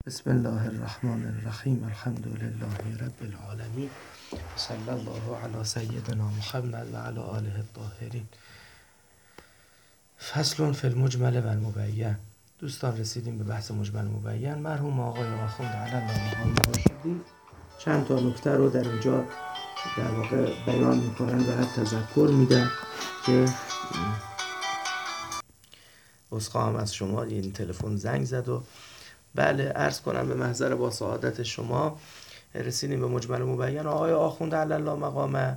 بسم الله الرحمن الرحیم. الحمد لله رب العالمین، صلی الله علی سیدنا محمد و علی آله الطاهرین. فصل فی المجمل و المبین. دوستان رسیدیم به بحث مجمل مبین. مرحوم آقای آخوند علی الله رشیدی چند تا نکته رو در اینجا در واقع بیان میکنن و تذکر میدن که عذرخواهم از شما، این تلفن زنگ زد و بله عرض کنم به محضر با سعادت شما رسیدیم به مجمل مبین. آقای آخوند علی الله مقامه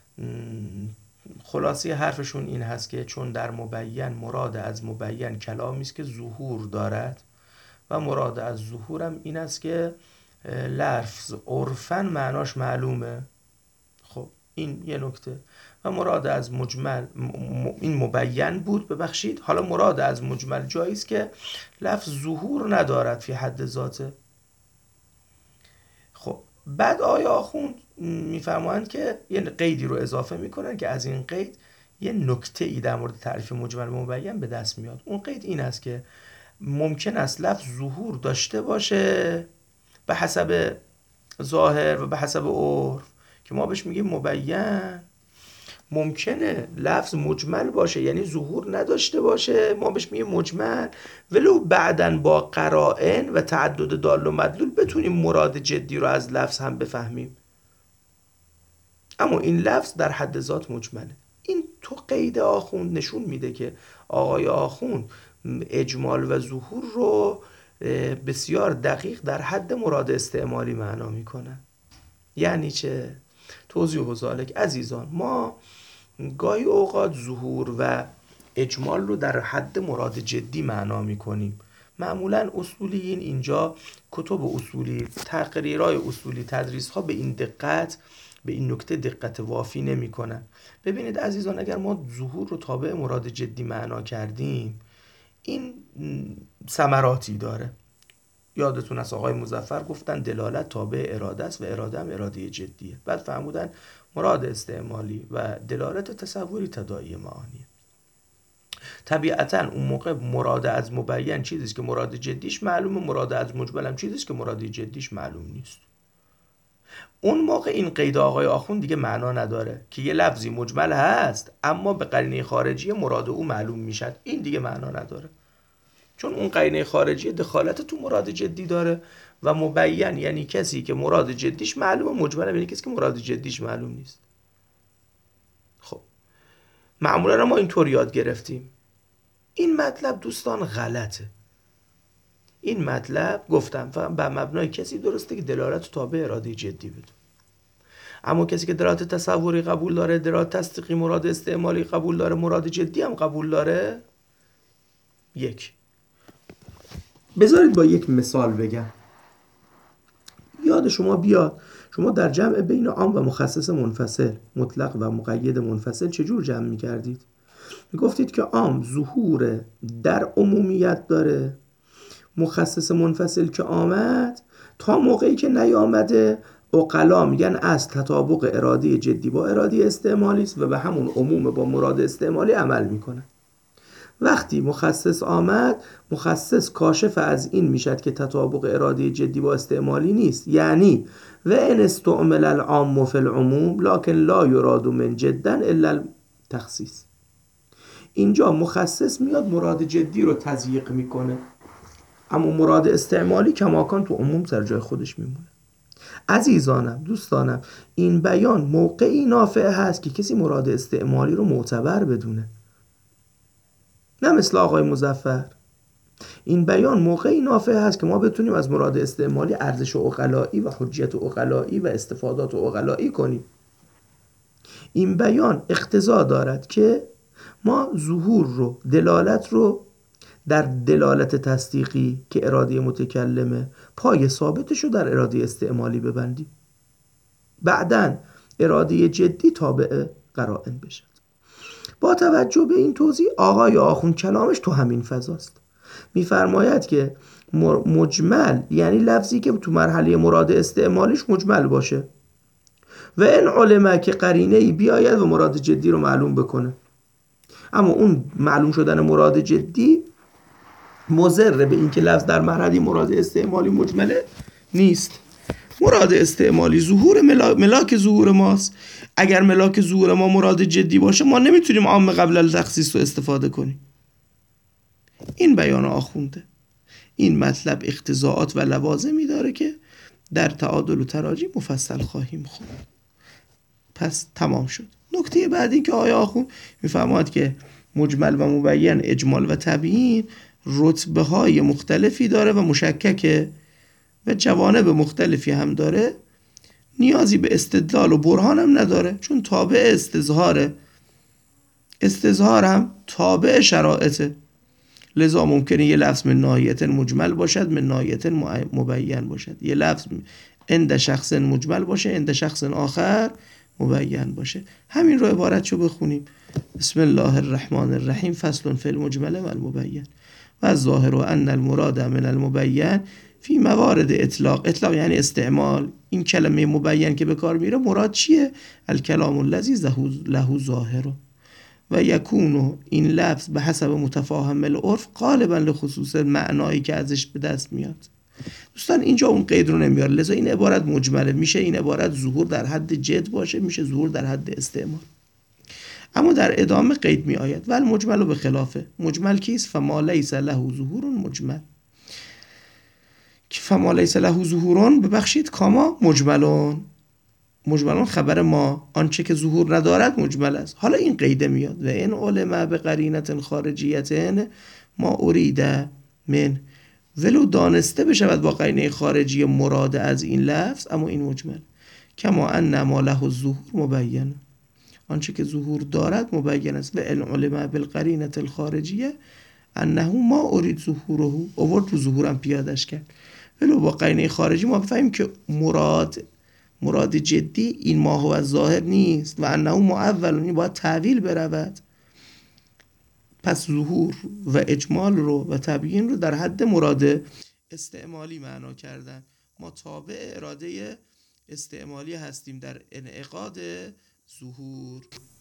خلاصی حرفشون این هست که چون در مبین مراد از مبین کلامی است که ظهور دارد و مراد از ظهورم این است که لفظ عرفاً معناش معلومه. خب این یه نکته. و مراد از مجمل این مبین بود، ببخشید. حالا مراد از مجمل جایی است که لفظ ظهور ندارد فی حد ذاته. خب بعد آقای آخوند میفرمایند که یه قیدی رو اضافه میکنن که از این قید یه نکته ای در مورد تعریف مجمل مبین به دست میاد. اون قید این است که ممکن است لفظ ظهور داشته باشه به حسب ظاهر و به حسب عرف که ما بهش میگیم مبین. ممکنه لفظ مجمل باشه یعنی ظهور نداشته باشه، ما بهش میگیم مجمل، ولو بعدن با قرائن و تعدد دال و مدلول بتونیم مراد جدی رو از لفظ هم بفهمیم، اما این لفظ در حد ذات مجمله. این تو قید آخوند نشون میده که آقای آخوند اجمال و ظهور رو بسیار دقیق در حد مراد استعمالی معنا میکنن. یعنی چه؟ توضیح و ذالک عزیزان، ما گاهی اوقات ظهور و اجمال رو در حد مراد جدی معنا میکنیم. معمولا اصولیین اینجا کتب اصولی، تقریرهای اصولی، تدریس ها به این دقت، به این نکته دقت وافی نمی کنن. ببینید عزیزان، اگر ما ظهور رو تابع مراد جدی معنا کردیم این ثمراتی داره. یادتون از آقای مظفر گفتن دلالت تابع اراده است و اراده هم اراده جدیه. بعد فهمودن مراد استعمالی و دلالت تصوری تداعی معانیه. طبیعتا اون موقع مراد از مبین چیزیست که مراد جدیش معلومه، مراد از مجمل هم چیزیست که مراد جدیش معلوم نیست. اون موقع این قید آقای آخوند دیگه معنا نداره که یه لفظی مجمل هست اما به قرینه خارجی مراد او معلوم میشد. این دیگه معنا نداره، چون اون قرینه خارجی دخالت تو مراد جدی داره و مبین یعنی کسی که مراد جدیش معلومه، مجمل یعنی کسی که مراد جدیش معلوم نیست. خب معمولا ما اینطور یاد گرفتیم. این مطلب دوستان غلطه. این مطلب گفتم به مبنای کسی درسته که دلالت تابع اراده جدی بده، اما کسی که دلالت تصوری قبول داره، دلالت تصدیقی مراد استعمالی قبول داره، مراد جدی هم قبول داره. بذارید با یک مثال بگم یاد شما بیاد. شما در جمع بین عام و مخصص منفصل، مطلق و مقید منفصل چجور جمع می‌کردید؟ میگفتید که عام ظهور در عمومیت داره، مخصص منفصل که آمد تا موقعی که نیامده عقلا میگن از تطابق اراده جدی با اراده استعمالی است و به همون عموم با مراد استعمالی عمل میکنه. وقتی مخصص آمد، مخصص کاشف از این میشد که تطابق اراده جدی با استعمالی نیست. یعنی و ان استعمل العام فی العموم لکن لا یراد من جدا الا التخصیص. اینجا مخصص میاد مراد جدی رو تضییق میکنه، اما مراد استعمالی کماکان تو عموم سر جای خودش میمونه. عزیزانم، دوستانم، این بیان موقعی نافع هست که کسی مراد استعمالی رو معتبر بدونه، نه مثل آقای مظفر. این بیان موقعی نافع هست که ما بتونیم از مراد استعمالی ارزش عقلایی و حجیت عقلایی و استفادات عقلایی کنیم. این بیان اقتضا دارد که ما ظهور رو، دلالت رو در دلالت تصدیقی که اراده متکلمه پای ثابتش رو در اراده استعمالی ببندیم، بعدن اراده جدی تابع قرائن بشه. با توجه به این توضیح آقای آخوند کلامش تو همین فضاست. میفرماید که مجمل یعنی لفظی که تو مرحله مراد استعمالیش مجمل باشه و این علمه که قرینه‌ای بیاید و مراد جدی رو معلوم بکنه، اما اون معلوم شدن مراد جدی مضر به این که لفظ در معنی مراد استعمالی مجمله نیست. مراد استعمالی ظهور ملاک ظهور ماست. اگر ملاک ظهور ما مراد جدی باشه ما نمیتونیم عام قبل التخصیص رو استفاده کنیم. این بیان آخونده. این مطلب اقتضاعات و لوازمی داره که در تعادل و تراجی مفصل خواهیم خوند. پس تمام شد. نکته بعدی که آیا آخوند میفرماد که مجمل و مبین، اجمال و تبیین رتبه های مختلفی داره و مشککه و جوانب مختلفی هم داره. نیازی به استدلال و برهان هم نداره چون تابع استظهاره. استظهار هم تابع شرائطه. لذا ممکنه یه لفظ من ناحیت مجمل باشد، من ناحیت مبین باشد. یه لفظ عند شخص مجمل باشه، عند شخص آخر مبین باشه. همین رو عبارتشو بخونیم. بسم الله الرحمن الرحیم. فصل فی المجمل و المبین و الظاهر ان المراد من المبین فی موارد اطلاق. اطلاق یعنی استعمال. این کلمه مبین که به کار میره مراد چیه؟ الکلام الذی له ظاهر و یکونو، این لفظ به حسب متفاهم العرف غالبا لخصوص معنایی که ازش به دست میاد. دوستان اینجا اون قید رو نمیاره، لذا این عبارت مجمله. میشه این عبارت ظهور در حد جد باشه، میشه ظهور در حد استعمال. اما در ادامه قید می آید ول مجمل به خلافه. مجمل کیست؟ فما لیس له ظهور مجمل. فما لیس له ظهورون ببخشید کاما مجملون. مجملون خبر ما، آنچه که ظهور ندارد مجمل است. حالا این قیده میاد و این علم به قرینت خارجیت ما اریده من، ولو دانسته بشود با قرینه خارجی مراد از این لفظ، اما این مجمل. کما ان ما له الظهور مبین، آنچه که ظهور دارد مبین است. و این علم بالقرینه الخارجیه انه ما ارید ظهوره، آورد رو ظهورم پیادش کرد. ولو با قرینه خارجی ما بفهمیم که مراد جدی این ما هو ظاهر نیست و انه معول، این باید تعویل برود. پس ظهور و اجمال رو و تبیین رو در حد مراد استعمالی معنا کردن. ما تابع اراده استعمالی هستیم در انعقاد ظهور.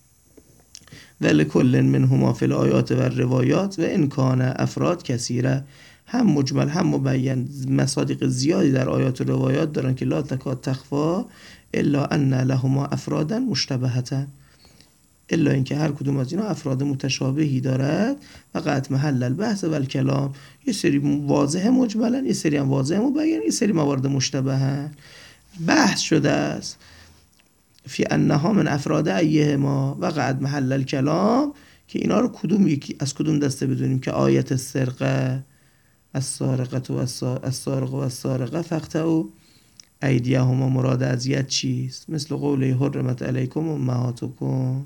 ولکل منهما فی الآیات و الروایات و ان کان افراد کثیره. هم مجمل هم مبین مصادیق زیادی در آیات و روایات دارن که لا تکاد تخفا الا ان لهما افرادا مشتبهتا، الا اینکه هر کدوم از اینا افراد متشابهی دارد و قد محل البحث و الکلام. یه سری واضح مجملن، یه سری هم واضح مبین، یه سری موارد مشتبهن. بحث شده است فی انها من افراد ایهما و قد محل الکلام، که اینا رو کدوم یکی از کدوم دسته بدونیم. که آیت السرقه، السارقه و السارقه فقطعوا ایدیهما، مراد از ید چیست؟ مثل قوله حرمت علیکم امهاتکم،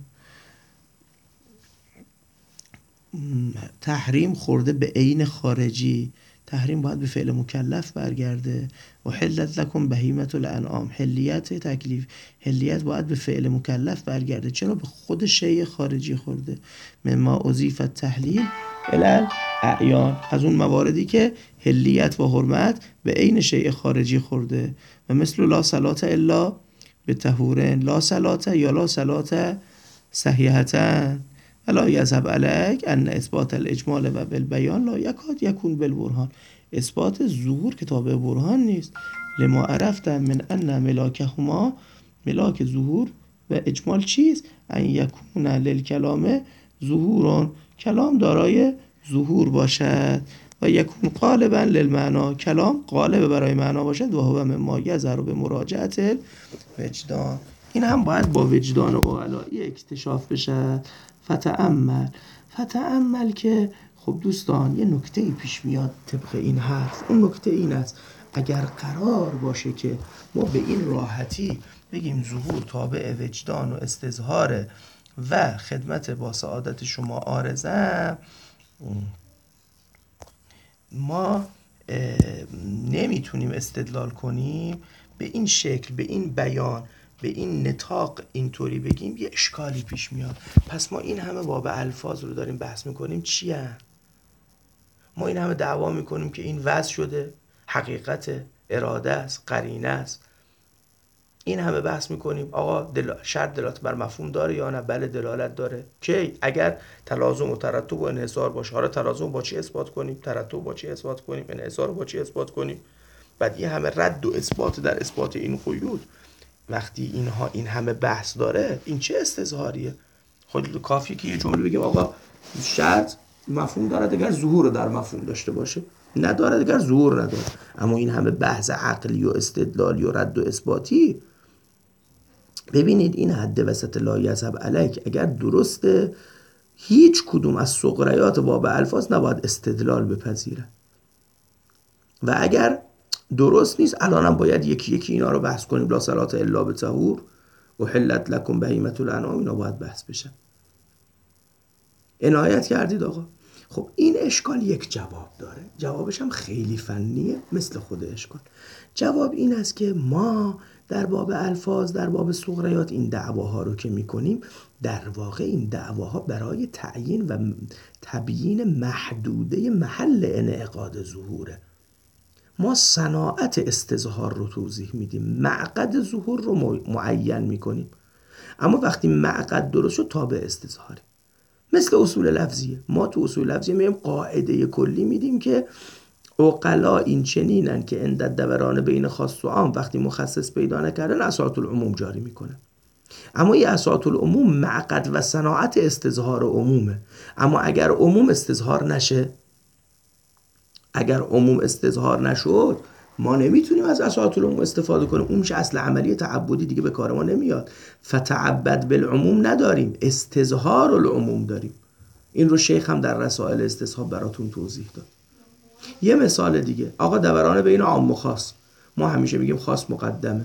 تحریم خورده به عین خارجی. تحریم باید به فعل مکلف برگرده. و حلت لکم بهیمة الانعام، حلیت تکلیف، حلیت باید به فعل مکلف برگرده. چرا؟ به خود شیء خارجی خورده. مما اضیف التحلیل الی الاعیان، از اون مواردی که حلیت و حرمت به عین شیء خارجی خورده. و مثل لا صلاة الا بطهورن، لا صلاة یا لا صلاة صحیحتن. الا یذهب علیک ان اثبات الاجمال و بالبیان لا یکاد یکون بالبرهان. اثبات ظهور که تابع برهان نیست. لما عرفت من ان ملاکهما، ملاک ظهور و اجمال چیست؟ ان یکون للکلام ظهورون، کلام دارای ظهور باشد. و یکون غالبا للمعنا، کلام غالب برای معنا باشد. و هو مما یظهر به مراجعه الوجدان، این هم باید با وجدان عقلایی اکتشاف بشه. فتأمل که خب دوستان یه نکته پیش میاد طبق این حرف. اون نکته این است اگر قرار باشه که ما به این راحتی بگیم ظهور تابع وجدان و استظهاره و خدمت با سعادت شما عارضم، ما نمیتونیم استدلال کنیم به این شکل، به این بیان، به این نطاق اینطوری بگیم. یه اشکالی پیش میاد. پس ما این همه باب الفاظ رو داریم بحث میکنیم چیه؟ ما این همه دعوا میکنیم که این وضع شده، حقیقت، اراده است، قرینه است. این همه بحث میکنیم آقا شرط دلالت بر مفهوم داره یا نه؟ بله دلالت داره. کی؟ اگر تلازم و ترتب و انحصار باشه. حالا تلازم با چی اثبات کنیم؟ ترتب با چی اثبات کنیم؟ انحصار با چی اثبات کنیم؟ بعد این همه رد و اثبات در اثبات این قیود، وقتی اینها این همه بحث داره، این چه استظهاریه؟ خود کافیه که یه جمله بگیم آقا شرط مفهوم داره اگر ظهور در مفهوم داشته باشه، نداره اگر ظهور نداره. اما این همه بحث عقلی و استدلالی و رد و اثباتی، ببینید این حد وسط لا یذهب علیک اگر درسته، هیچ کدوم از سغریات باب الفاظ نباید استدلال بپذیره، و اگر درست نیست الانم باید یکی یکی اینا رو بحث کنیم. لا صلاة الا بطهور و حلت لکم بهیمة الانعام، اینا باید بحث بشن. عنایت کردید آقا؟ خب این اشکال یک جواب داره، جوابش هم خیلی فنیه مثل خود اشکال. جواب این است که ما در باب الفاظ، در باب صغریات این دعواها رو که میکنیم، در واقع این دعواها برای تعیین و تبیین محدوده محل انعقاد ظهوره. ما صناعت استظهار رو توضیح میدیم، معقد ظهور رو معین میکنیم. اما وقتی معقد درست شد تابع استظهاره. مثل اصول لفظیه، ما تو اصول لفظیه میگیم قاعده کلی میدیم که عقلا این چنینن که عند دوران بین خاص و عام وقتی مخصص پیدا نکردن اساط العموم جاری میکنه. اما این اساط العموم معقد و صناعت استظهار عمومه. اما اگر عموم استظهار نشه، اگر عموم استظهار نشد، ما نمیتونیم از اساط العموم استفاده کنیم. اون میشه اصل عملی تعبدی، دیگه به کار ما نمیاد. فتعبد بالعموم نداریم، استظهار العموم داریم. این رو شیخ هم در رسائل استصحاب براتون توضیح داد. یه مثال دیگه، آقا دوران بین عام و خاص، ما همیشه میگیم خاص مقدمه.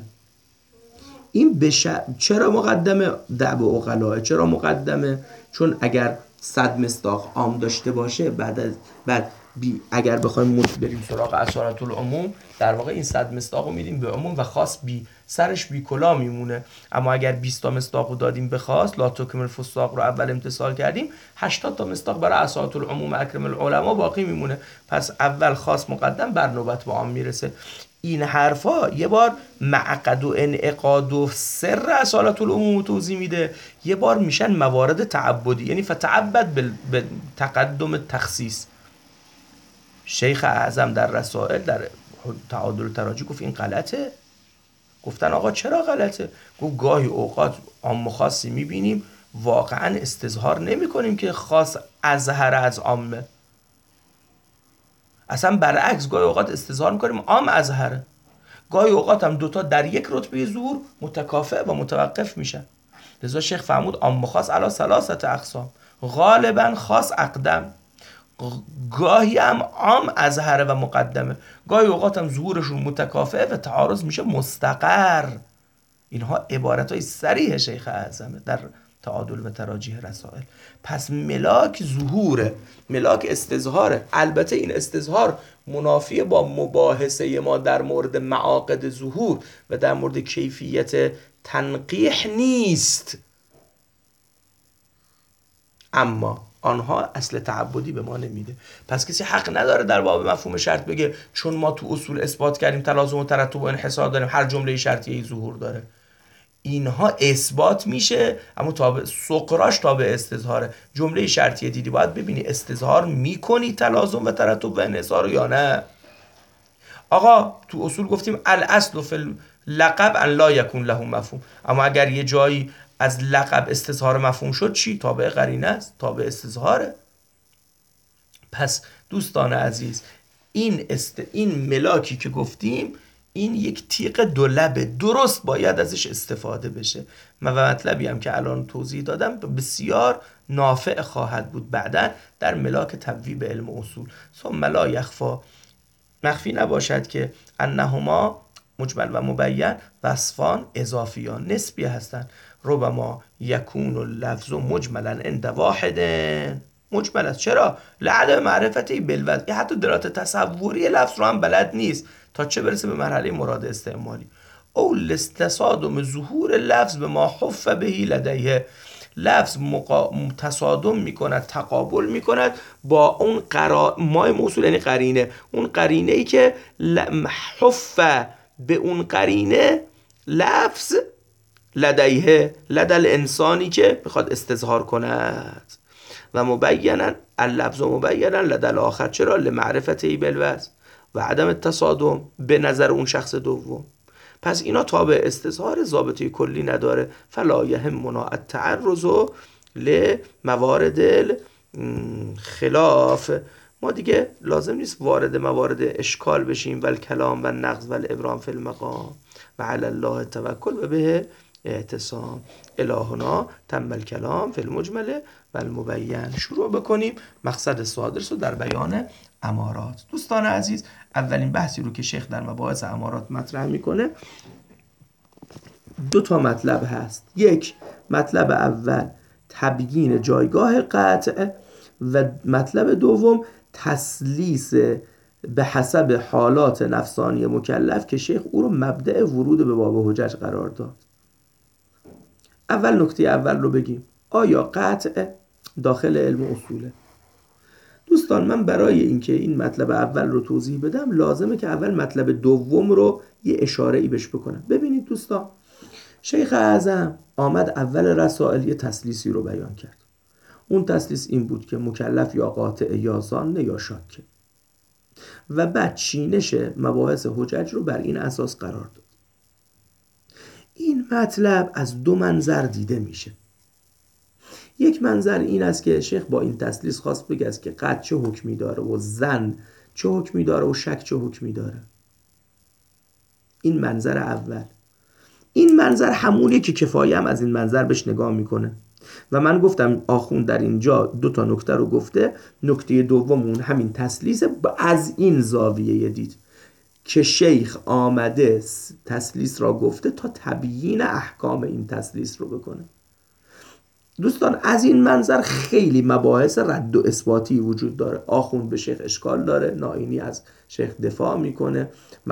این چرا مقدمه؟ دعب عقلاه. چرا مقدمه؟ چون اگر 100 مصداق عام داشته باشه، بعد اگر بخوایم بریم سراغ اسارت العموم، در واقع این 100 مصداق رو میدیم به عموم و خاص سرش بی کلا میمونه. اما اگر 20 تا مصداق رو دادیم به خاص، لا تکمل فساق رو اول امتثال کردیم، 80 تا مصداق برای اسارت العموم اکرم العلماء باقی میمونه. پس اول خاص مقدم بر نوبت به عام میرسه. این حرفا یه بار معقد و انعقاد و سر اصالت العموم توضیح میده، یه بار میشن موارد تعبدی، یعنی فتعبد به تقدم تخصیص. شیخ اعظم در رسائل در تعادل تراجی گفت این غلطه. گفتن آقا چرا غلطه؟ گفت گاهی اوقات عام خاصی میبینیم واقعا استظهار نمی کنیم که خاص اظهر از عامه، اصلا برعکس گاهی اوقات استظهار میکنیم عام اظهره. گاهی اوقات هم دوتا در یک رتبه ظهور متکافئ و متوقف میشن. لذا شیخ فرمود عام خاص علی ثلاثه اقسام، غالبا خاص اقدم، گاهی هم عام اظهره و مقدمه، گاهی اوقات هم ظهورشون متکافئ و تعارض میشه مستقر. اینها عبارتهای صریح شیخ اعظمه در تعادل و تراجیح رسائل. پس ملاک ظهوره، ملاک استظهاره. البته این استظهار منافی با مباحثه ما در مورد معاقد ظهور و در مورد کیفیت تنقیح نیست، اما آنها اصل تعبدی به ما نمیده. پس کسی حق نداره در باب مفهوم شرط بگه چون ما تو اصول اثبات کردیم تلازم و ترتب و انحصار داریم، هر جمله شرطی ظهور داره. اینها اثبات میشه اما تابع سقراش تابع استظهاره. جمله شرطیه دیدی باید ببینی استظهار میکنی تلازم و ترتب و انحصار یا نه. آقا تو اصول گفتیم الاصل فی اللقب ان لا یکون له مفهوم، اما اگر یه جایی از لقب استظهار مفهوم شد چی؟ تابع قرینه است، تابع استظهاره. پس دوستان عزیز این ملاکی که گفتیم این یک تیغ دو لبه، درست باید ازش استفاده بشه. و مطلبی هم که الان توضیح دادم بسیار نافع خواهد بود بعداً در ملاک تبویب علم اصول. ثم لا یخفا، مخفی نباشد که انهما مجمل و مبین وصفان اضافیان نسبی هستند. ربما یکون اللفظ مجملا عند واحد مجمل است. چرا؟ لعدم معرفتی بالوضع، حتی دلالت تصوری لفظ رو هم بلد نیست تا چه برسه به مرحله مراد استعمالی. او لستصادم ظهور لفظ به ما حف بهی لدیه، لفظ تصادم میکند، تقابل میکند با اون مای موصول، یعنی قرینه، اون قرینه ای که حف به اون قرینه لفظ لدیه لدل انسانی که بخواد استظهار کند و مبینا اللفظ و مبینا لدل آخر. چرا؟ لمعرفته بالوضع و عدم التصادم به نظر اون شخص دوم. پس اینا تابع استظهار، ضابطه کلی نداره. فلا یهمنا التعرض لموارد خلاف. ما دیگه لازم نیست وارد موارد اشکال بشیم. و الکلام و نقض و الابرام فی المقام و علی الله توکل و به اعتصام. الهنا تم الکلام فی المجمل و المبین. شروع بکنیم مقصد صادرس رو در بیان امارات. دوستان عزیز، اولین بحثی رو که شیخ در مباحث امارات مطرح میکنه 2 مطلب هست. یک، مطلب اول تبیین جایگاه قطع و مطلب دوم تسلیس به حسب حالات نفسانی مکلف که شیخ او رو مبدأ ورود به باب حجج قرار داد. اول نکته اول رو بگیم، آیا قطع داخل علم اصوله؟ دوستان، من برای اینکه این مطلب اول رو توضیح بدم لازمه که اول مطلب دوم رو یه اشاره ای بهش بکنم. ببینید دوستان، شیخ اعظم آمد اول رسائل یه تسلیسی رو بیان کرد. اون تسلیس این بود که مکلف یا قاطع یا ظان یا شاکه، و بعد چینش مباحث حجج رو بر این اساس قرار داد. این مطلب از 2 منظر دیده میشه. یک منظر این است که شیخ با این تسلیس خواست بگه است که قطع چه حکمی داره و ظن چه حکمی داره و شک چه حکمی داره. این منظر اول. این منظر همونیه که کفایه هم از این منظر بهش نگاه میکنه. و من گفتم آخوند در اینجا 2 نکته رو گفته. نکته دومون همین تسلیس از این زاویه دید که شیخ آمده تسلیس را گفته تا تبیین احکام این تسلیس رو بکنه. دوستان، از این منظر خیلی مباحث رد و اثباتی وجود داره. آخوند به شیخ اشکال داره، نائینی از شیخ دفاع میکنه،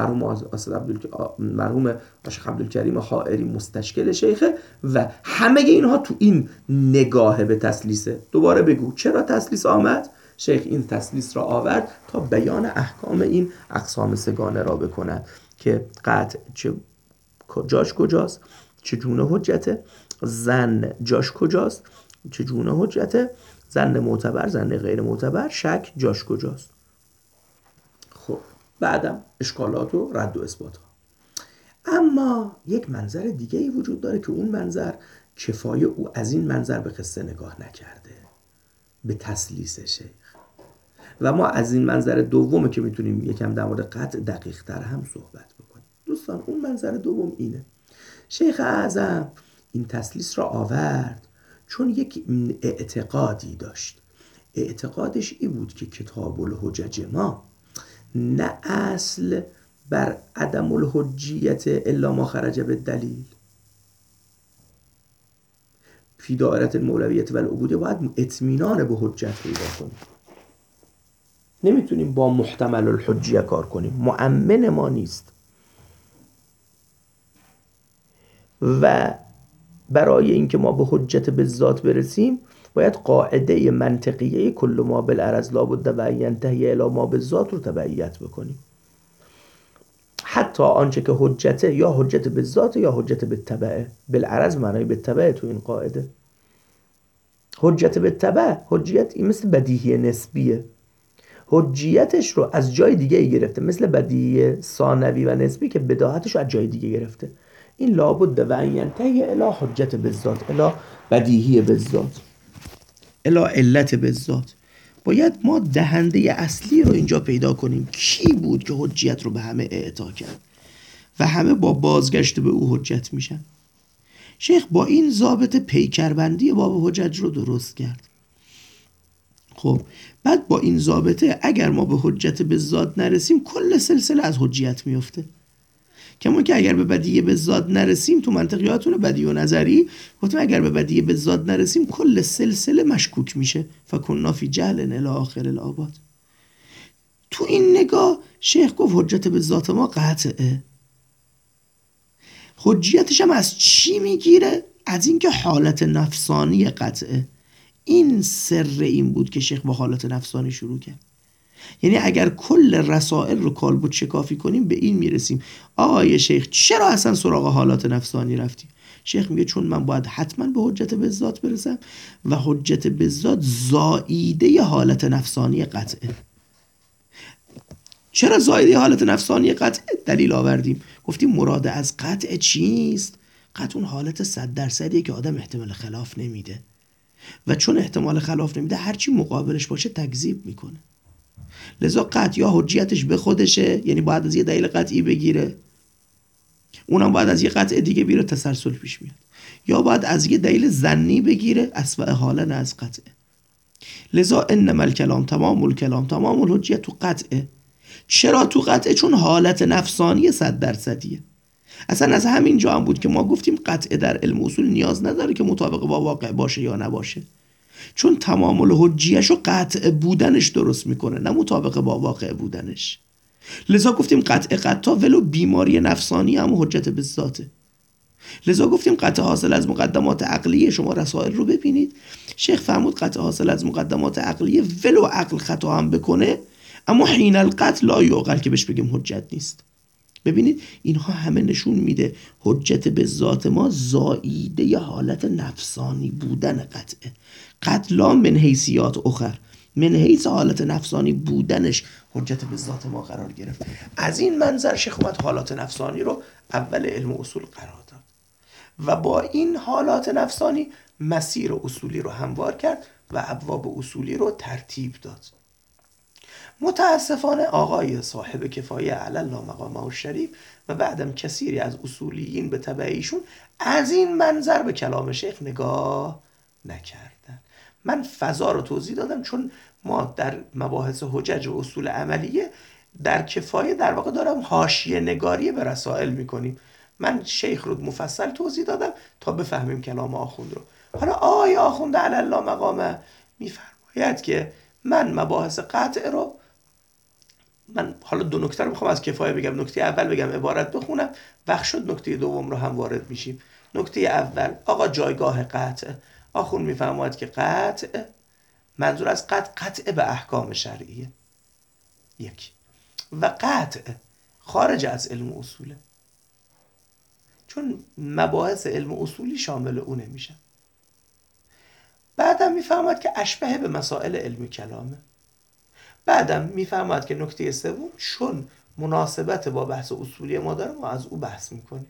مرحوم شیخ عبدالکریم حائری مستشکل شیخه و همه اینها تو این نگاه به تسلیسه. دوباره بگو چرا تسلیس آمد؟ شیخ این تسلیس را آورد تا بیان احکام این اقسام سگانه را بکند که قطع جاش کجاست، چگونه حجته، ظن جاش کجاست، چگونه حجته، ظن معتبر، ظن غیر معتبر، شک جاش کجاست. خب بعدم اشکالات و رد و اثبات ها. اما یک منظر دیگه ای وجود داره که اون منظر کفایه او از این منظر به قصه نگاه نکرده، به تسلیس شیخ. و ما از این منظر دومه که میتونیم یکم در مورد قطع دقیق تر هم صحبت بکنیم. دوستان، اون منظر دوم اینه: شیخ اعظم این تسلیس را آورد چون یک اعتقادی داشت. اعتقادش این بود که کتاب الحجج ما نه اصل بر عدم الحجیت الا ما خرج بالدلیل. فی دائره المولویت و العبودیه باید اطمینان به حجت پیدا کنیم. نمیتونیم با محتمل الحجیه کار کنیم، مؤمن ما نیست. و برای اینکه ما به حجت بالذات برسیم باید قاعده منطقیه کل ما بالعرض لابد و ان ینتهی الی ما بالذات رو تبعیت بکنیم. حتی آنچه که حجته یا حجت بالذات یا حجت بالتبع. بالعرض معنای بالتبع تو این قاعده. حجت بالتبع، حجیت این مثل بدیهی نسبیه، حجیتش رو از جای دیگه گرفته، مثل بدیهی ثانوی و نسبی که بداهتش رو از جای دیگه گرفته. این لابد و ان ینتهی الی حجت بالذات، الی بدیهی بالذات، الی علت بالذات. باید ما دهنده اصلی رو اینجا پیدا کنیم. کی بود که حجیت رو به همه اعطا کرد و همه با بازگشت به او حجت میشن؟ شیخ با این ضابط پیکربندی باب حجج رو درست کرد. خب بعد با این ضابطه اگر ما به حجت بالذات نرسیم کل سلسله از حجیت میفته. کما که اگر به بدیهی بالذات نرسیم، تو منطقیاتون بدیهی و نظری گفتم اگر به بدیهی بالذات نرسیم کل سلسله مشکوک میشه. فکننا فی جهل الی آخر الآباد. تو این نگاه شیخ گفت حجت بالذات ما قطعه. حجیتش هم از چی میگیره؟ از اینکه حالت نفسانی قطعه. این سر این بود که شیخ با حالت نفسانی شروع کرد. یعنی اگر کل رسائل رو کالبد شکافی کنیم به این میرسیم آقای شیخ چرا اصلا سراغ حالات نفسانی رفتی؟ شیخ میگه چون من باید حتما به حجت بالذات برسم و حجت بالذات زائیده حالت نفسانی قطعه. چرا زائیده حالت نفسانی قطعه؟ دلیل آوردیم، گفتیم مراد از قطع چیست؟ قطع اون حالت 100% که آدم احتمال خلاف نمیده و چون احتمال خلاف نمیده هرچی مقابلش باشه تکذیب میکنه. لذا قطع یا حجیتش به خودشه، یعنی باید از یه دلیل قطعی بگیره، اونم باید از یه قطع دیگه بیره تسلسل پیش میاد، یا باید از یه دلیل ظنی بگیره اسوأ حالا نه از قطعه. لذا انما الکلام تمام الکلام تمام الحجیت تو قطعه. چرا تو قطعه؟ چون حالت نفسانی 100%. اصلا از همین جا هم بود که ما گفتیم قطعه در علم اصول نیاز نداره که مطابق با واقع باشه یا نباشه، چون تمام الحجیه‌شو قطع بودنش درست میکنه نه مطابق با واقع بودنش. لذا گفتیم قطع قطع ولو بیماری نفسانی هم حجت بالذاته. لذا گفتیم قطع حاصل از مقدمات عقلیه. شما رسائل رو ببینید، شیخ فرمود قطع حاصل از مقدمات عقلیه ولو عقل خطا هم بکنه اما حین القطع لا یعقل که بهش بگیم حجت نیست. ببینید اینها همه نشون میده حجت به ذات ما زائیده حالت نفسانی بودن قطعه. قطع لا من حیثیات اخر، من حیث حالت نفسانی بودنش حجت به ذات ما قرار گرفت. از این منظر شیخ اومد حالات نفسانی رو اول علم اصول قرار داد و با این حالات نفسانی مسیر اصولی رو هموار کرد و ابواب اصولی رو ترتیب داد. متاسفانه آقای صاحب کفایه علی الله مقامه الشریف و بعدم کثیری از اصولیین به تبع ایشون از این منظر به کلام شیخ نگاه نکردن. من فضا رو توضیح دادم چون ما در مباحث حجج و اصول عملیه در کفایه در واقع دارم حاشیه نگاری به رسائل میکنیم. من شیخ رو مفصل توضیح دادم تا بفهمیم کلام آخوند رو. حالا آقای آخوند علی الله مقامه میفرماید که من مباحث قطع رو، من حالا دو نکته رو میخوام از کفایه بگم. نکته اول بگم عبارت بخونم، وقت شد نکته دوم رو هم وارد میشیم. نکته اول آقا جایگاه قطع. آخوند میفرماید که قطع منظور از قطع به احکام شرعیه یک، و قطع خارج از علم اصوله، چون مباحث علم اصولی شامل اونه میشن. بعدم میفرماید که اشبه به مسائل علمی کلامه. بعدم میفرماید که نکته سوم چون مناسبت با بحث اصولی ما داره ما از او بحث میکنیم.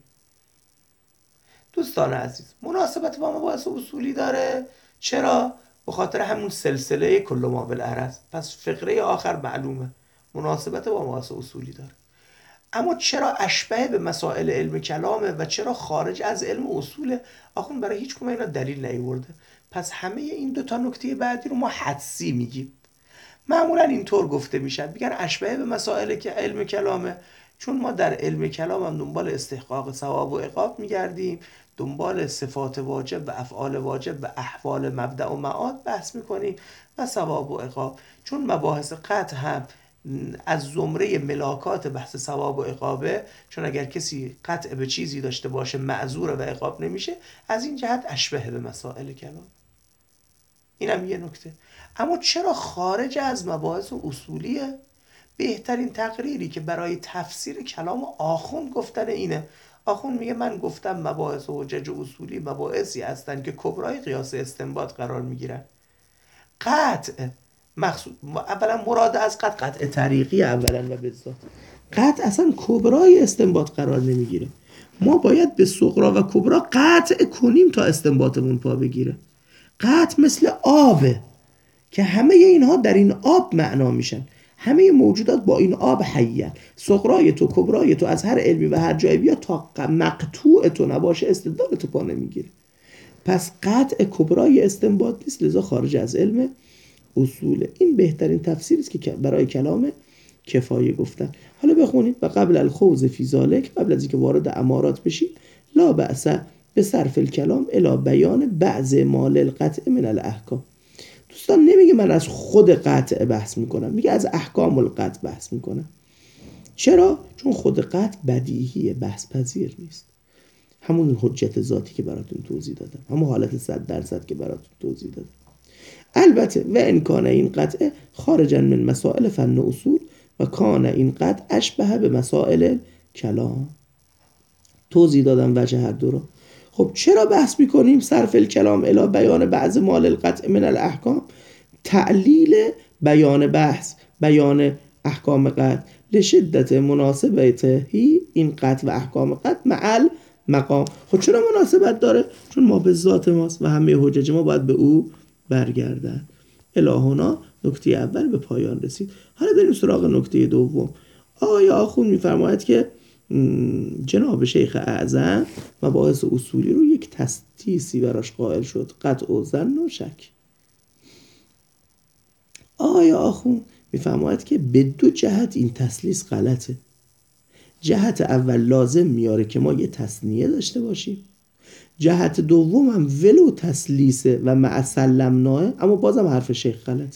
دوستان عزیز مناسبت با مباحث اصولی داره. چرا؟ به خاطر همون سلسله کل ما بالعرض. پس فقره آخر معلومه مناسبت با مباحث اصولی داره. اما چرا اشبه به مسائل علم کلامه و چرا خارج از علم اصوله؟ آخون برای هیچ کدوم اینا دلیل نیورده. پس همه این دو تا نکته بعدی رو ما حدسی میگیم. معمولا اینطور گفته میشن، میگن اشبه به مسائل که علم کلامه، چون ما در علم کلام هم دنبال استحقاق ثواب و عقاب میگردیم، دنبال صفات واجب و افعال واجب و احوال مبدأ و معاد بحث میکنیم و ثواب و عقاب. چون مباحث قطع هم از زمره ملاکات بحث ثواب و عقابه، چون اگر کسی قطع به چیزی داشته باشه معذور و عقاب نمیشه، از این جهت اشبه به مسائل کلام. اینم یه نکته. اما چرا خارج از مباحث اصولیه؟ بهترین تقریری که برای تفسیر کلام آخوند گفتن اینه. آخوند میگه من گفتم مباحث حجج و اصولی مباحثی هستن که کبرای قیاس استنباط قرار میگیرن. قطع اولا مراد از قطع طریقی اولا و بالذات. قطع اصلا کبرای استنباط قرار نمیگیره. ما باید به صغرا و کبرا قطع کنیم تا استنباطمون پا بگیره. قطع مثل آبه که همه اینها در این آب معنا میشن. همه موجودات با این آب حیان. صغرای تو کبرای تو از هر علمی و هر جایی بیا تا مقطوع تو نباشه استدلال تو پا نمیگیره. پس قطع کبرای استنباط نیست، لذا خارج از علم اصوله. این بهترین تفسیری است که برای کلام کفایه گفتن. حالا بخونید و قبل الخوض فی ذلک، قبل از اینکه وارد امارات بشید، لا بأس به صرف الکلام الی بیان بعض مال القطع من الاحکام. دوستان نمیگه من از خود قطع بحث میکنم، میگه از احکام القطع بحث میکنم. چرا؟ چون خود قطع بدیهیه، بحث پذیر نیست. همون حجت ذاتی که براتون توضیح دادم، همون حالت 100% که براتون توضیح دادم. البته و ان کان این قطعه خارجا من مسائل فن و اصول و کان این قطع اشبه به مسائل کلام. توضیح دادم وجه هر دو رو. خب چرا بحث میکنیم صرف الکلام الی بیان بعض مال القطع من الاحکام؟ تعلیل بیان بحث، بیان احکام قطع لشدت مناسبتهی این قطع و احکام قطع مع مقام. خب چرا مناسبت داره؟ چون ما به ذات ماست و همه حجج ما باید به او برگردن. الهنا نکته اول به پایان رسید. حالا بریم سراغ نکته دوم. آقای آخوند میفرماید که جناب شیخ اعظم مباحث اصولی رو یک تسلیسی براش قائل شد، قطع و ظن و شک. آقای آخوند میفرماید که به دو جهت این تسلیس غلطه. جهت اول لازم میاره که ما یه تثنیه داشته باشیم، جهت دوم هم ولو تسلیسه و مع سلمناه، اما بازم حرف شیخ غلطه.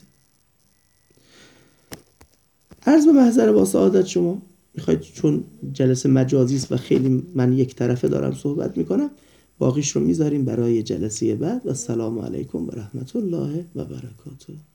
عرض به محضر با سعادت شما، میخواید چون جلسه مجازی است و خیلی من یک طرفه دارم صحبت میکنم، باقیش رو میذاریم برای جلسه بعد و السلام علیکم و رحمت الله و برکاته.